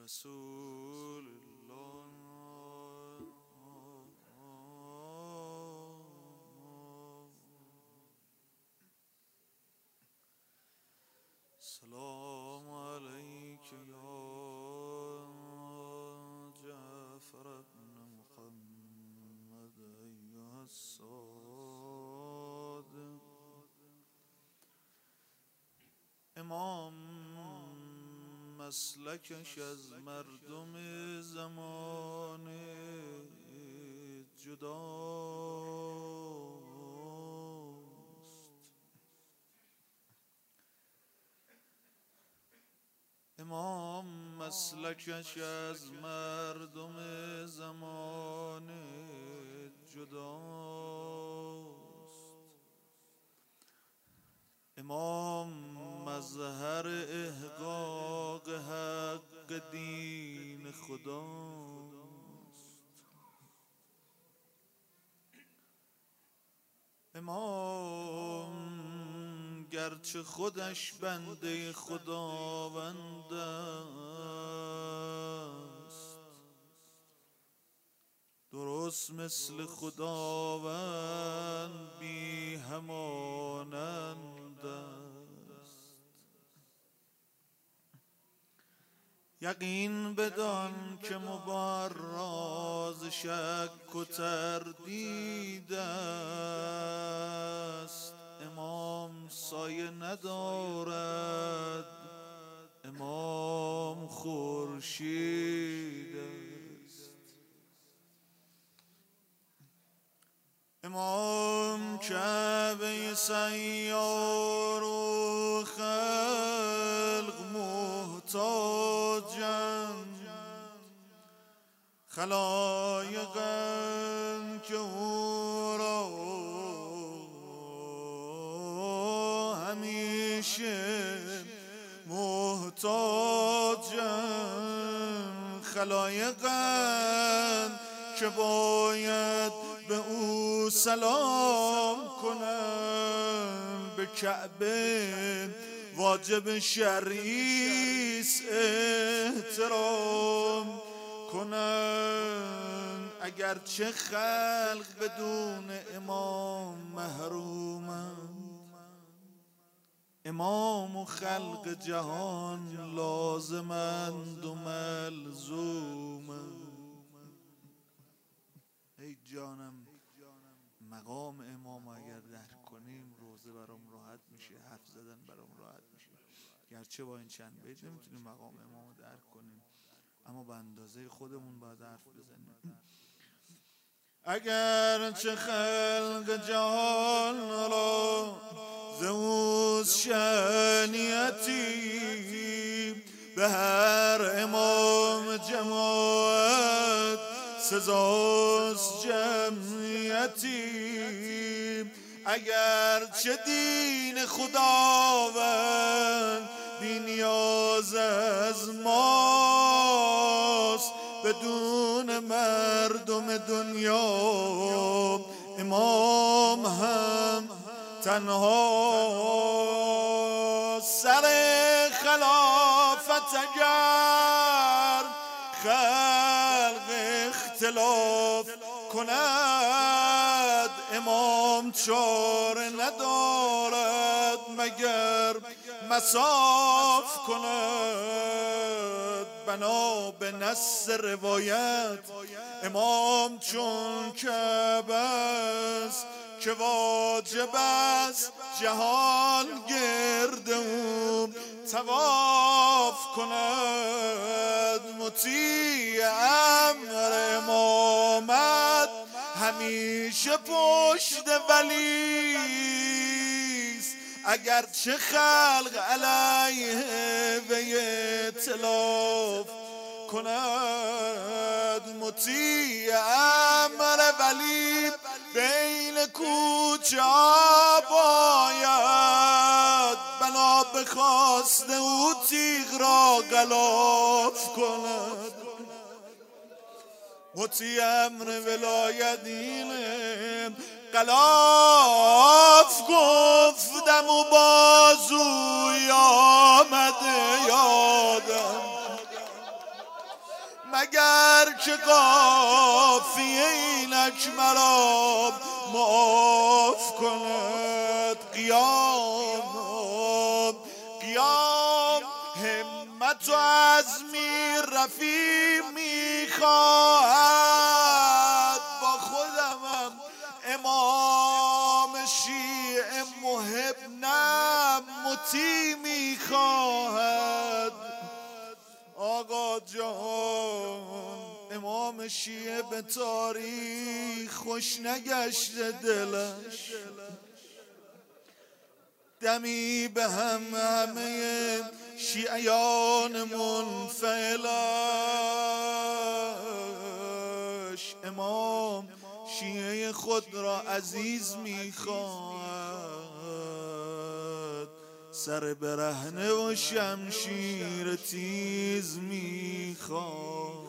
رسول الله. سلام عليك يا جعفر بن محمد أيها الصادق. امام مسلکش از مردم زمانه جداست. امام مسلکش از مردم زمانه جداست. امام مظهر احقاق حق دین خداست. امام گرچه خودش بنده خداوند است، درست مثل خداوند بی همانند است. یقین بدان که مبراز شک و تردید است. امام سایه ندارد، امام خورشید است. امام کعبه سیار و خلق محتاجند، خلایقند که او را همیشه محتاجند. خلایقند که باید به او سلام کنند. به کعبه واجب شرعی است احترام کنند. اگرچه خلق بدون امام محرومند، امام و خلق جهان لازمند و ملزومند. ای جانم، مقام امام اگر درک کنیم روزه برام راحت میشه، حرف زدن برام راحت میشه. گرچه با این چند بیت نمیتونیم مقام امام درک کنیم، اما به اندازه خودمون باید حرف بزنیم. اگر چه خلق جهان را زوز شانیتی، به هر امام جماعت سزاست جمعیتی. اگر چه دین خداوند بی نیاز از ماست، بدون مردم دنیا امام هم تنها. سر خلافت اگر خلق اختلاف کند، امام چاره ندارد مگر مصاف کند. بنا به نص روایت امام چون کعبه است که واجب است جهان گرد او طواف کند. مطیع امر امامت همیشه پشت ولیست. اگرچه خلق علیه وی ائتلاف کند. مطیع امر ولی بین کوچه باید، بنا به خواست او تیغ را غلاف کند. مطیع امر ولایت اینه، غلاف گفتم و بازوی آمده یادم. اگر که قافیه اینک مرا معاف کند قیام همت و عزمی رفیع میخواهد. با خودمم امام شیعه محب نه مطیع میخواهد. آقا جان امام شیعه به تاریخ خوش نگشته دلش، دمی به همه شیعیان منفعلش امام شیعه خود را عزیز میخواهد. سر برهنه و شمشیر تیز میخواهد.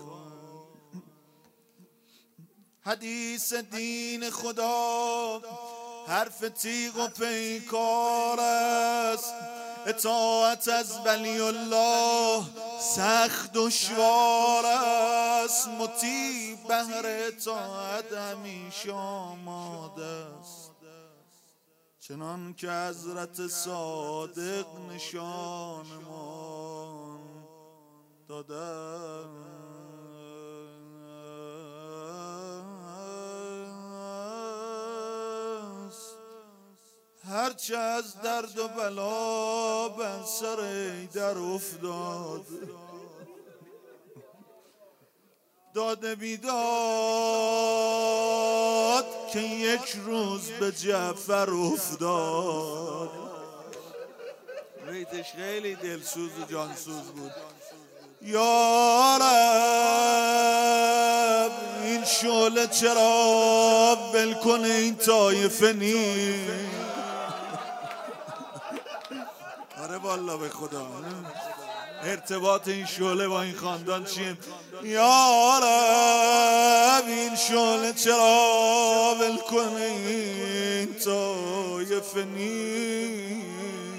حدیث دین خدا حرف تیغ و پیکار است، اطاعت از ولی الله سخت دشوار است. مطیع بهر اطاعت همیشه آماده است، چنان که حضرت صادق نشانمان دادند. هرچه از درد و بلا بر سر در افتاد، داده بیداد که یک روز به جعفر افتاد. بیتش خیلی دلسوز و جانسوز بود. یا رب این شعله چرا ول کنه این طایفه نیست. آره والا به خدا ارتباط این شعله با این خاندان چیه؟ یا رب این شعله چرا ول کنه این طایفه نیست.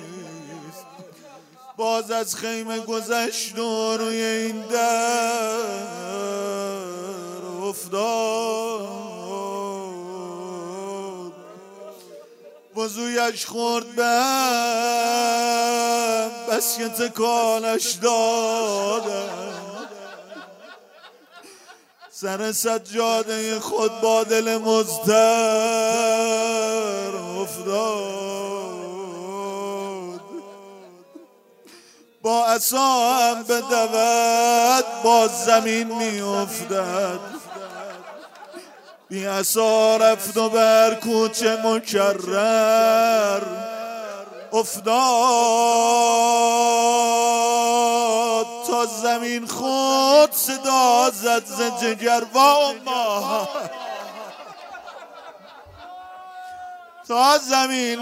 باز از خیمه گذشت و روی این در افتاد، وضویش خورد به بس که تکانش دادن. سر سجاده خود با دل مضطر افتاد. با عصا هم بدود باز زمین می افتد. بی عصا رفت و بر کوچه مکرر افتاد، تا زمین خود صدا زد ز جگر واما. تا زمین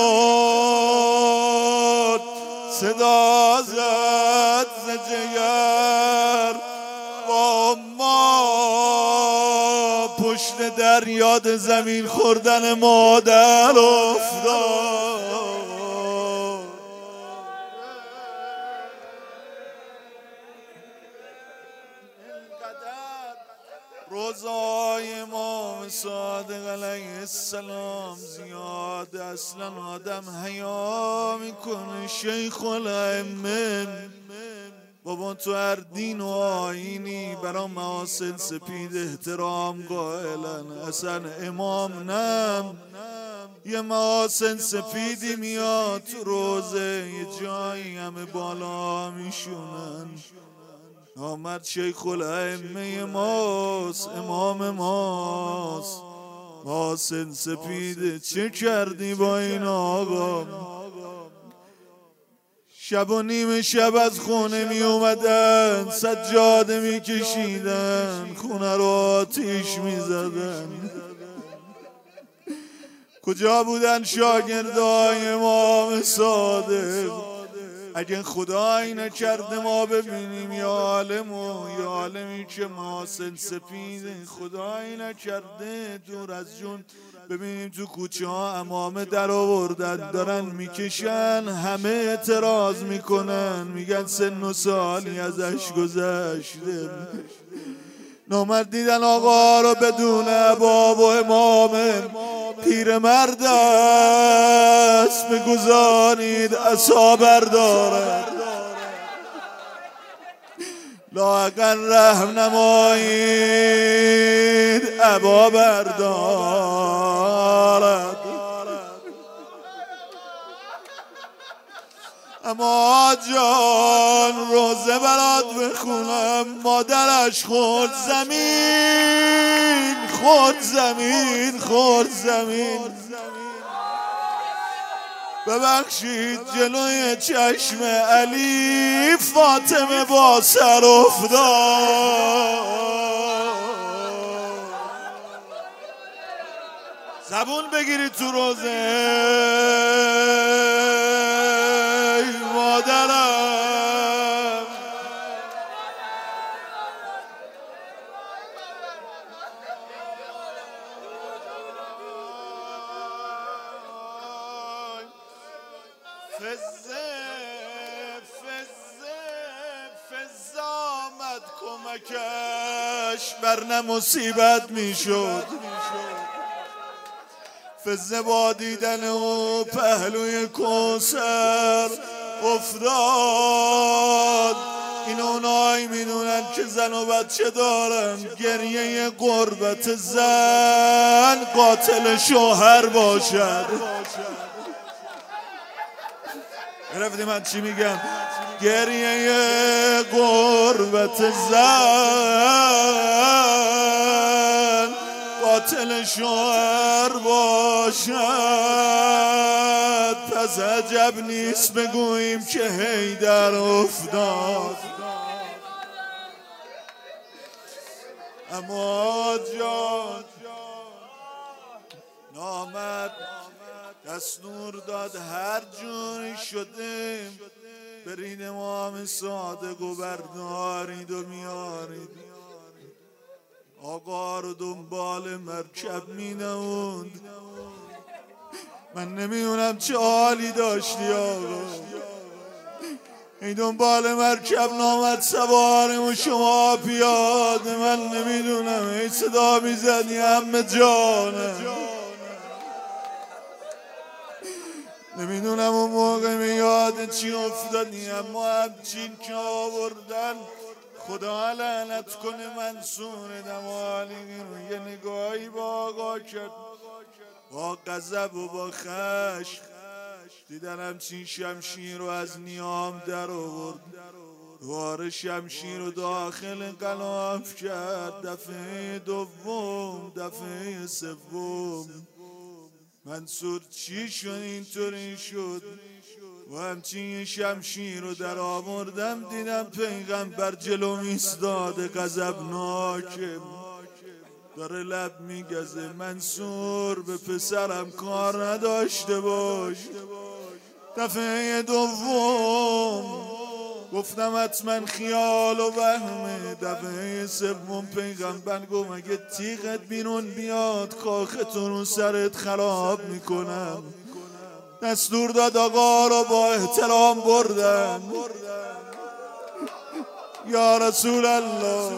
خود صدا زد ز جگر واما. پشت در یاد زمین خوردن مادر افتاد. روزای امام صادق علیه السلام زیاد اصلا آدم حیا میکنه. شیخ الائمه بابا تو هر دین و آیینی برا محاسن سپید احترام قائلن، اصلا امام نم یه محاسن سپیدی میاد تو روزه یه جایی همه بالا میشونن. آمد شیخ الائمه ماست، امام ماست، محاسن سپیده چه کردی با این آقا؟ شب و نیم شب از خونه می اومدن، سجاده می کشیدن، خونه رو آتیش می زدن. کجا بودن شاگردای امام صادق؟ اگه خدایی نکرده ما ببینیم یا عالم و یا عالمی که محاسن سپیده، خدایی نکرده دور از جون ببینیم تو کوچه ها امامه در آوردن دارن میکشن، همه اعتراض میکنن میگن سن و سالی ازش گذشته. نامرد دیدن آقا رو بدون باب و امام پیرمرد است بگذارید عصا بردارد لااقل رحم نمایید عبا بردارد. اما جان روزه برات بخونم مادرش خورد زمین خورد زمین خورد زمین. ببخشید جلوی چشم علی فاطمه با سر افتاد. زبون بگیرید تو روزه مادرم. فزه آمد کمکش ورنه مصیبت میشد. فزه با دیدن و پهلوی کوثر افتاد. این اونایی میدونن که زن و بچه دارن گریه غربت زن قاتل شوهر باشد. گرفتی من چی میگم؟ گریه غربت زن قاتل شوهر باشد. پس عجب نیست بگوییم که حیدر افتاد. اما جان نامرد دستور داد هر جوری شده برید امام صادق و بردارید و میارید. آقا رو دنبال مرکب می نموند. من نمیدونم چه حالی داشتی آقا. این دنبال مرکب نامد سوارم و شما پیاده. من نمیدونم ای صدا میزدی همه جانم. نمیدونم اون موقع می یاد چی افتادی. اما همچین که آوردن خدا لعنت کنه منصور دمالی رو یه نگاهی با آقا کرد با غضب و با خشم. دیدن همچین شمشیر رو از نیام در آورد. دوباره شمشیر رو داخل قلاف کرد. دفعه دوم دفعه سوم منصور چی شد اینطوری شد؟ و همچین شمشیر رو در آوردم دیدم پیغمبر جلو ایستاده غضبناکه داره لب میگزه. منصور به پسرم کار نداشته باش. دفعه دوم گفتم حتما خیال و وهمه. دفعه سوم پیغمبر گفت اگه تیغت بیرون بیاد کاختون رو سرت خراب میکنم. دستور داد آقا رو با احترام بردن. یا رسول الله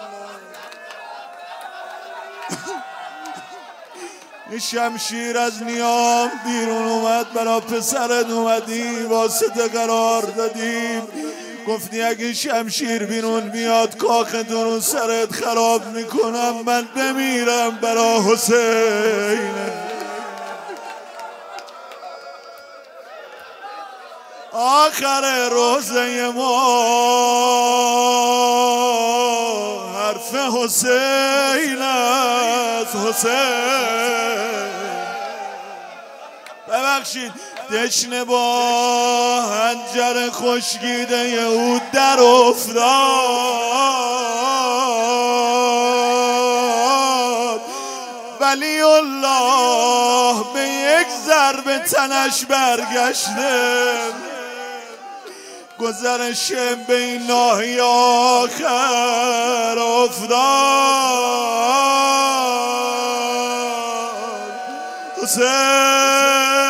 یه شمشیر از نیام بیرون اومد برا پسرت اومدی واسطه قرار دادیم. گفتی اگه شمشیر بیرون بیاد کاختون رو سرت خراب میکنم. من بمیرم برا حسین. آخر روزه ما حرف حسین است. حسین ببخشید دشنه با حنجر خشکیده یهود در افتاد. ولی الله به یک ضربه تنش برگشته. گذرشم به این ناحیه آخر افتاد. حسین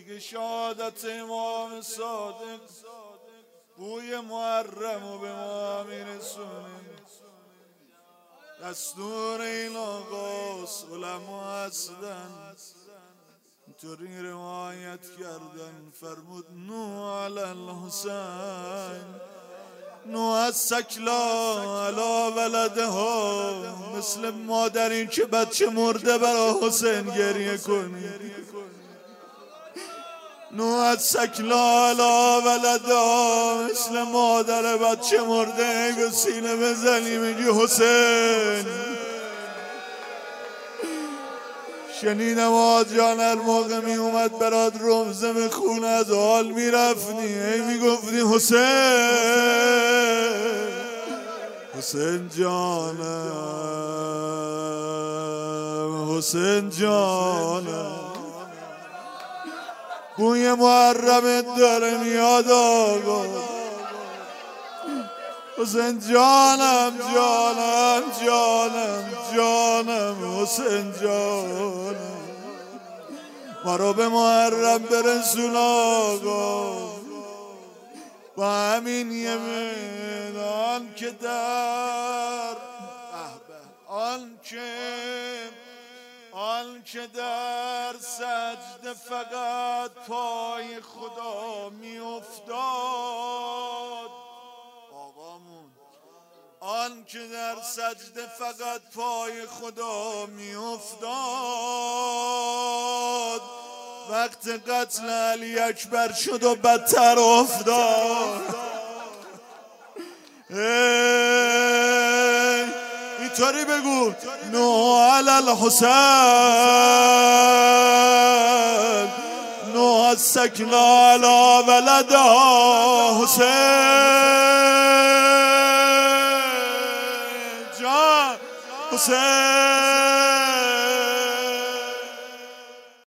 دیگه شهادت امام صادق بوی محرم و به ما میرسونیم. دستور این آقاست، علما هستن اینطوری روایت کردن، فرمود نوح علی الحسین، نوح از سکلا علی ولده ها، مثل مادری که بچه مرده برای حسین گریه کنی. نوح از سکلا علی ولده ها، مثل مادر بچه مرده به سینه بزنی میگی حسین. شنیدم آج جان هر موقع می اومد برات رمزه به خون از حال میرفنی ای میگفتی حسین، حسین جانم، حسین جانم. بوی محرمت داره میاد آقا، حسین جانم جانم جانم جانم، حسین جانم. ما رو به محرم برسون آقا، با همین یمین آن که در آن که در سجده فقط پای خدا می افتاد، آن که در سجده فقط پای خدا می افتاد، وقت قتل علی اکبر شد و بدتر افتاد. اینطوری بگو نوح علی الحسین، نوح از سکلا علی ولده حسین جان، حسین